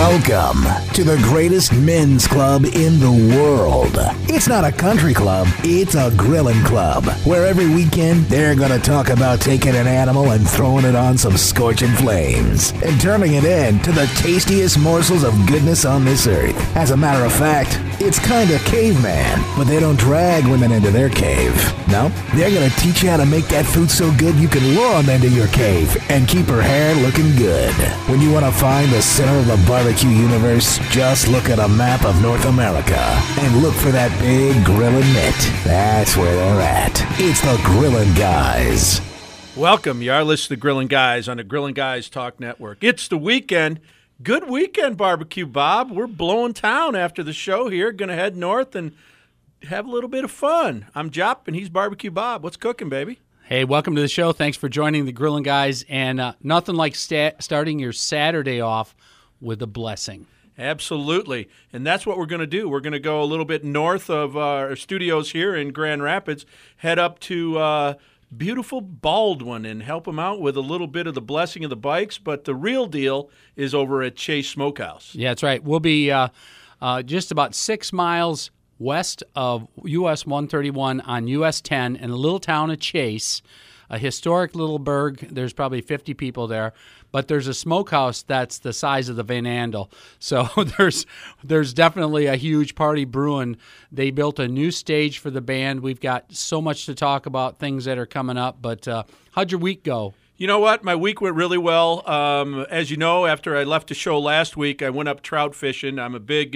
Welcome to the greatest men's club in the world. It's not a country club, it's a grilling club, where every weekend they're going to talk about taking an animal and throwing it on some scorching flames and turning it into the tastiest morsels of goodness on this earth. As a matter of fact, it's kind of caveman, but they don't drag women into their cave. No, they're going to teach you how to make that food so good you can lure them into your cave and keep her hair looking good. When you want to find the center of the barbecue universe, just look at a map of North America and look for that big grilling mitt. That's where they're at. It's the Grillin' Guys. Welcome. You are listening to Grillin' Guys on the Grillin' Guys Talk Network. It's the weekend. Good weekend barbecue, Bob. We're blowing town after the show here. Going to head north and have a little bit of fun. I'm Jop, and he's Barbecue Bob. What's cooking, baby? Hey, welcome to the show. Thanks for joining the Grillin' Guys. And nothing like starting your Saturday off with a blessing. Absolutely. And that's what we're going to do. We're going to go a little bit north of our studios here in Grand Rapids, head up to beautiful Baldwin and help them out with a little bit of the blessing of the bikes. But the real deal is over at Chase Smokehouse. Yeah, that's right. We'll be just about 6 miles west of US 131 on US 10 in the little town of Chase, a historic little burg. There's probably 50 people there, but there's a smokehouse that's the size of the Van Andel. So there's definitely a huge party brewing. They built a new stage for the band. We've got so much to talk about, things that are coming up. But how'd your week go? You know what? My week went really well. As you know, after I left the show last week, I went up trout fishing. I'm a big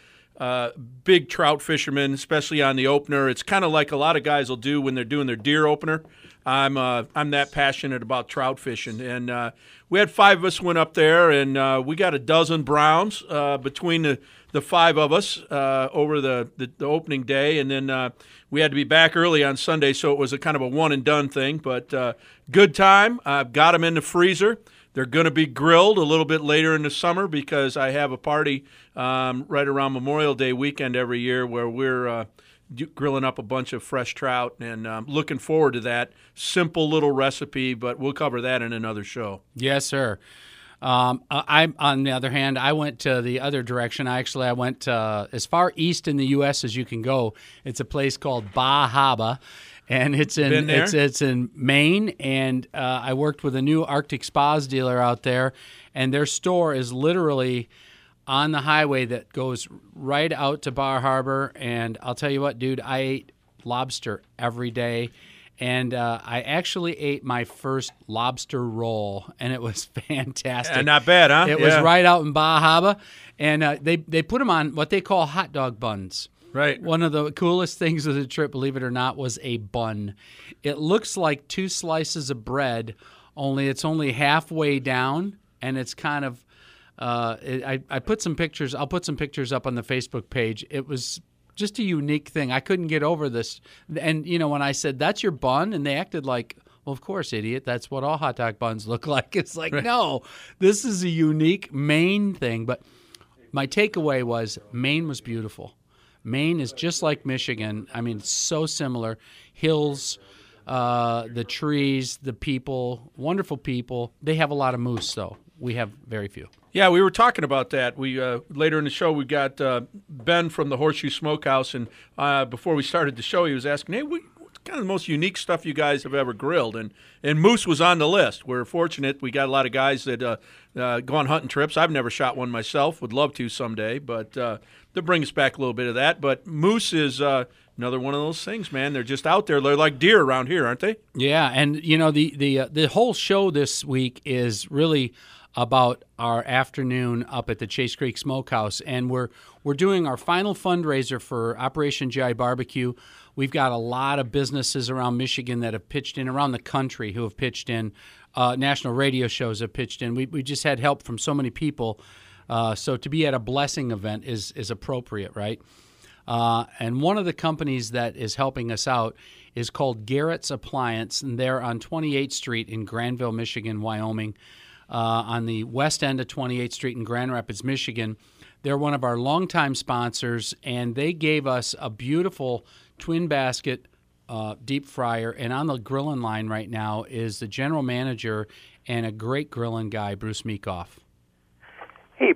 trout fisherman, especially on the opener. It's kind of like a lot of guys will do when they're doing their deer opener. I'm that passionate about trout fishing, and we had 5 of us went up there, and we got a dozen browns between the 5 of us over the opening day, and then we had to be back early on Sunday, so it was a kind of a one and done thing. But good time. I've got them in the freezer. They're going to be grilled a little bit later in the summer because I have a party right around Memorial Day weekend every year where we're grilling up a bunch of fresh trout, and looking forward to that. Simple little recipe, but we'll cover that in another show. Yes, sir. I, on the other hand, I went to the other direction. I went as far east in the U.S. as you can go. It's a place called Bar Harbor. And it's in Maine, and I worked with a new Arctic Spas dealer out there, and their store is literally on the highway that goes right out to Bar Harbor. And I'll tell you what, dude, I ate lobster every day, and I actually ate my first lobster roll, and it was fantastic. And not bad, huh? It was right out in Bar Harbor, and they put them on what they call hot dog buns. Right. One of the coolest things of the trip, believe it or not, was a bun. It looks like 2 slices of bread, only it's only halfway down, and it's kind of I put some pictures. I'll put some pictures up on the Facebook page. It was just a unique thing. I couldn't get over this. And, when I said, that's your bun, and they acted like, well, of course, idiot. That's what all hot dog buns look like. It's like, right. No, this is a unique Maine thing. But my takeaway was Maine was beautiful. Maine is just like Michigan. I mean, it's so similar. Hills, the trees, the people, wonderful people. They have a lot of moose, though. We have very few. Yeah, we were talking about that. We later in the show, we got Ben from the Horseshoe Smokehouse, and before we started the show, he was asking, hey, what's kind of the most unique stuff you guys have ever grilled? And moose was on the list. We're fortunate. We got a lot of guys that go on hunting trips. I've never shot one myself. Would love to someday, but they'll bring us back a little bit of that. But moose is another one of those things, man. They're just out there. They're like deer around here, aren't they? Yeah, and the whole show this week is really about our afternoon up at the Chase Creek Smokehouse, and we're doing our final fundraiser for Operation GI Barbecue. We've got a lot of businesses around Michigan that have pitched in, around the country who have pitched in. National radio shows have pitched in. We just had help from so many people. So to be at a blessing event is appropriate, right? And one of the companies that is helping us out is called Garrett's Appliance, and they're on 28th Street in Granville, Michigan, Wyoming. On the west end of 28th Street in Grand Rapids, Michigan. They're one of our longtime sponsors, and they gave us a beautiful twin basket deep fryer. And on the grilling line right now is the general manager and a great grilling guy, Bruce Meekoff. Hey,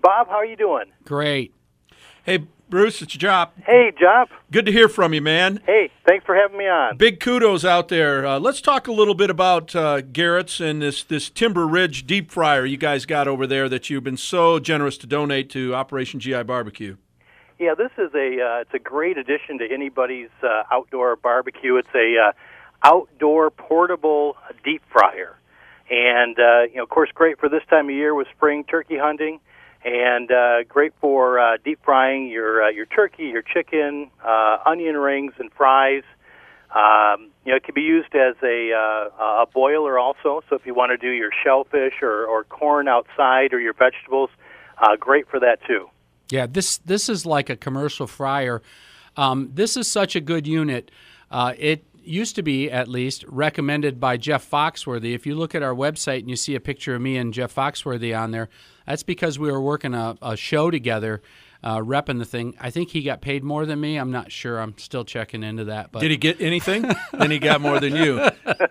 Bob. How are you doing? Great. Hey, Bruce, it's Jop. Hey, Jop. Good to hear from you, man. Hey, thanks for having me on. Big kudos out there. Let's talk a little bit about Garrett's and this Timber Ridge deep fryer you guys got over there that you've been so generous to donate to Operation GI Barbecue. Yeah, this is it's a great addition to anybody's outdoor barbecue. It's a outdoor portable deep fryer, and of course, great for this time of year with spring turkey hunting. And great for deep frying your turkey, your chicken, onion rings, and fries. It can be used as a boiler also. So if you want to do your shellfish or corn outside or your vegetables, great for that too. Yeah, this is like a commercial fryer. This is such a good unit. It used to be, at least, recommended by Jeff Foxworthy. If you look at our website and you see a picture of me and Jeff Foxworthy on there, that's because we were working a show together, repping the thing. I think he got paid more than me. I'm not sure. I'm still checking into that. But did he get anything? Then he got more than you.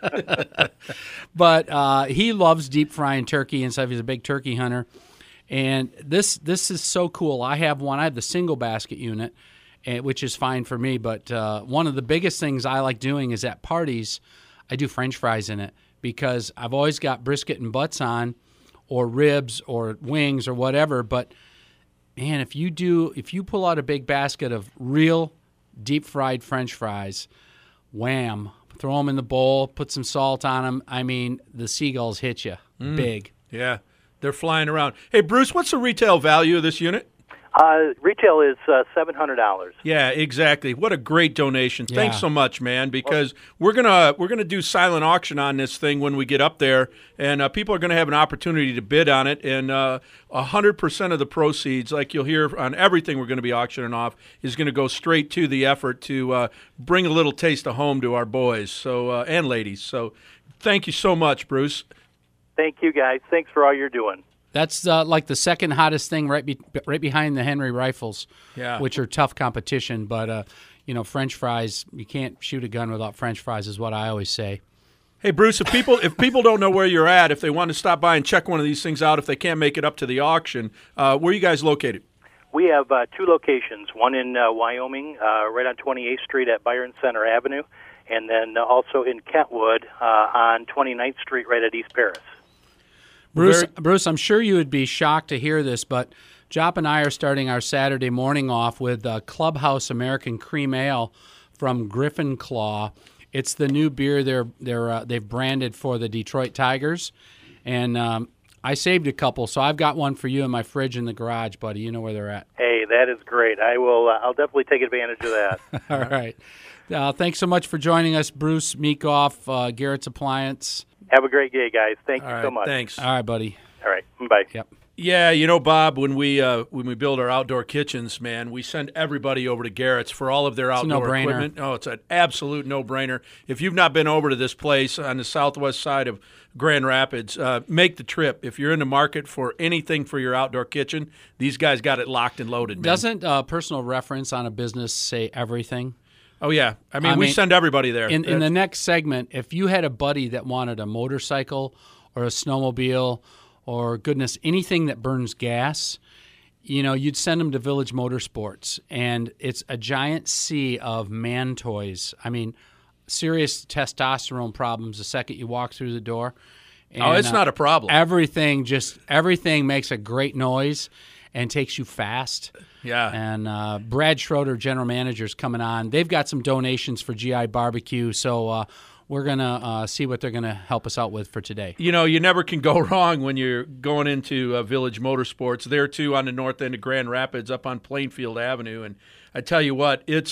But he loves deep frying turkey and stuff. He's a big turkey hunter. And this is so cool. I have one. I have the single basket unit, which is fine for me. But one of the biggest things I like doing is at parties, I do French fries in it because I've always got brisket and butts on, or ribs or wings or whatever. But man, if you pull out a big basket of real deep fried French fries, wham, throw them in the bowl, put some salt on them. I mean, the seagulls hit you big. Yeah, they're flying around. Hey, Bruce, what's the retail value of this unit? Retail is $700. Yeah, exactly. What a great donation. Yeah. Thanks so much, man, because we're gonna do silent auction on this thing when we get up there, and people are going to have an opportunity to bid on it, and 100% of the proceeds, like you'll hear on everything we're going to be auctioning off, is going to go straight to the effort to bring a little taste of home to our boys and ladies. So thank you so much, Bruce. Thank you, guys. Thanks for all you're doing. That's like the second hottest thing right behind the Henry rifles, which are tough competition. But, French fries, you can't shoot a gun without French fries is what I always say. Hey, Bruce, if people don't know where you're at, if they want to stop by and check one of these things out, if they can't make it up to the auction, where are you guys located? We have two locations, one in Wyoming, right on 28th Street at Byron Center Avenue, and then also in Kentwood on 29th Street right at East Paris. Bruce, I'm sure you would be shocked to hear this, but Jop and I are starting our Saturday morning off with Clubhouse American Cream Ale from Griffin Claw. It's the new beer they've branded for the Detroit Tigers, and I saved a couple, so I've got one for you in my fridge in the garage, buddy. You know where they're at. Hey, that is great. I'll definitely take advantage of that. All right. Thanks so much for joining us, Bruce Meekoff, Garrett's Appliance. Have a great day, guys. Thank you so much. Thanks. All right, buddy. All right. Bye. Yep. Yeah, Bob, when we build our outdoor kitchens, man, we send everybody over to Garrett's for all of their outdoor equipment. Oh, it's an absolute no-brainer. If you've not been over to this place on the southwest side of Grand Rapids, make the trip. If you're in the market for anything for your outdoor kitchen, these guys got it locked and loaded, man. Doesn't personal reference on a business say everything? Oh, yeah. I mean, we send everybody there. In the next segment, if you had a buddy that wanted a motorcycle or a snowmobile or, goodness, anything that burns gas, you'd send them to Village Motorsports. And it's a giant sea of man toys. I mean, serious testosterone problems the second you walk through the door. And, it's not a problem. Everything makes a great noise and takes you fast. Yeah. And Brad Schroeder, general manager, is coming on. They've got some donations for GI Barbecue, so we're going to see what they're going to help us out with for today. You never can go wrong when you're going into Village Motorsports. There, too, on the north end of Grand Rapids, up on Plainfield Avenue. And I tell you what, it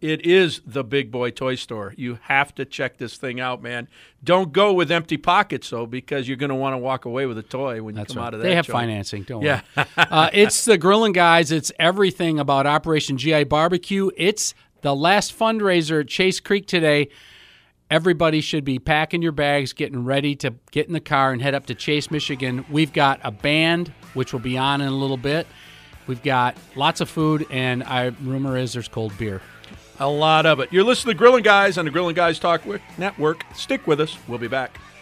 is the big boy toy store. You have to check this thing out, man. Don't go with empty pockets, though, because you're going to want to walk away with a toy when you come out of that. They have financing, don't worry. It's the Grillin' Guys. It's everything about Operation GI Barbecue. It's the last fundraiser at Chase Creek today. Everybody should be packing your bags, getting ready to get in the car and head up to Chase, Michigan. We've got a band, which will be on in a little bit. We've got lots of food, and rumor is there's cold beer. A lot of it. You're listening to Grillin' Guys on the Grillin' Guys Talk Network. Stick with us. We'll be back.